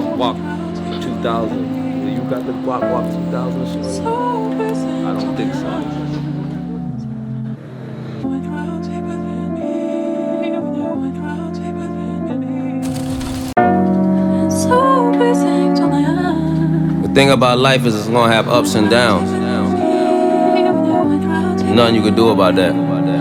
Walk Walk 2000. You got the Walk Walk 2000 shit? I don't think so. The thing about life is it's gonna have ups and downs. Nothing you can do about that.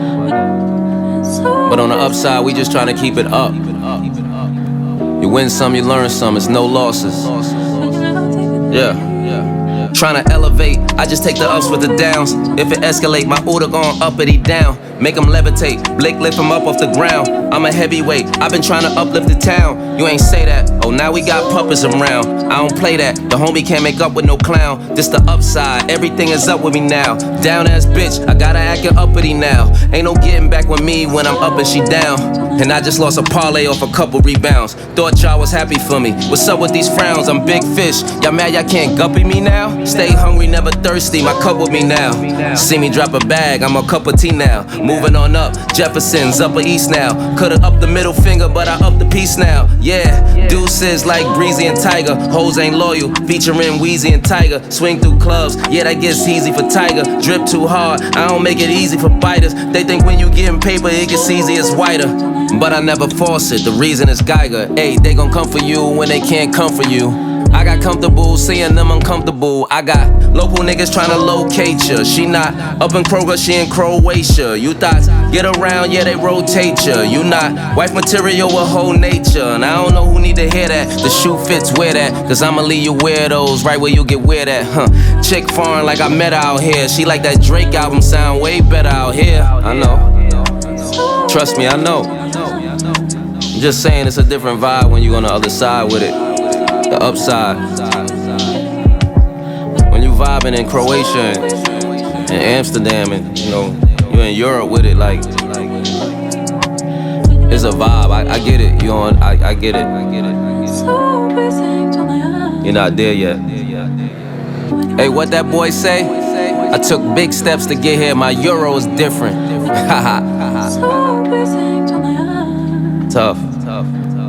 But on the upside, we just trying to keep it up. You win some, you learn some, it's no losses. Yeah. Trying to elevate, I just take the ups with the downs. If it escalate, my order gon' uppity down. Make them levitate, Blake lift him up off the ground. I'm a heavyweight, I've been trying to uplift the town. You ain't say that, oh now we got puppets around. I don't play that, the homie can't make up with no clown. This the upside, everything is up with me now. Down ass bitch, I gotta act uppity now. Ain't no getting back with me when I'm up and she down. And I just lost a parlay off a couple rebounds. Thought y'all was happy for me. What's up with these frowns? I'm big fish. Y'all mad y'all can't guppy me now? Stay hungry, never thirsty. My cup with me now. See me drop a bag, I'm a cup of tea now. Moving on up, Jefferson's Upper East now. Coulda up the middle finger, but I up the piece now. Yeah, deuces like Breezy and Tiger. Hoes ain't loyal, featuring Weezy and Tiger. Swing through clubs, yeah that gets easy for Tiger. Drip too hard, I don't make it easy for biters. They think when you getting paper, it gets easy, it's whiter. But I never force it, the reason is Geiger. Ayy, they gon' come for you when they can't come for you. I got comfortable seeing them uncomfortable. I got local niggas tryna locate ya. She not up in Kroger, she in Croatia. You thoughts get around, yeah they rotate ya. You not wife material with whole nature. And I don't know who need to hear that. The shoe fits, wear that. Cause I'ma leave you weirdos right where you get weird at. Chick foreign like I met her out here. She like that Drake album sound way better out here. I know. Trust me, I know. I'm just saying it's a different vibe when you on the other side with it. The upside. When you vibing in Croatia and Amsterdam and you know you in Europe with it, like it's a vibe. I get it. You on? I get it. You're not there yet. Hey, what that boy say? I took big steps to get here. My euro is different. Tough.